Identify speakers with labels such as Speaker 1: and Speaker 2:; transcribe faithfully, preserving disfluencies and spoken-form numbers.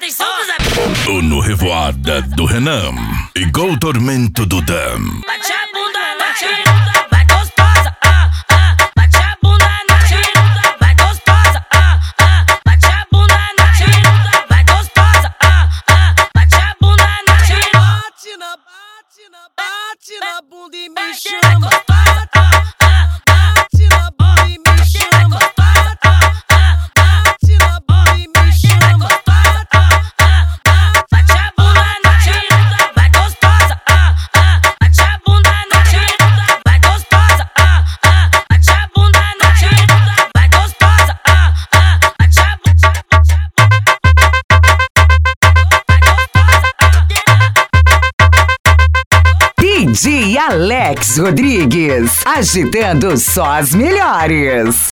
Speaker 1: Atenção, meus amigos.
Speaker 2: O no Revoada do Renan. Igual o tormento do Dam.
Speaker 1: Bate a bunda na tira, vai gostosa, ah, ah. Bate a bunda na tira, vai gostosa, ah, ah. Bate a bunda na tira, vai gostosa, ah, ah. Bate a bunda na tira.
Speaker 3: Bate na, bate na, bate na bunda e me chama.
Speaker 1: Bate
Speaker 3: na bunda e me chama. Bate na bunda e me chama.
Speaker 1: Bate a bunda na tira, vai gostosa, ah, ah. Bate a bunda na tira, vai gostosa, ah, ah. Bate a bunda na tira, vai gostosa, ah, ah. Bate a
Speaker 4: D J Alex Rodrigues, agitando só as melhores.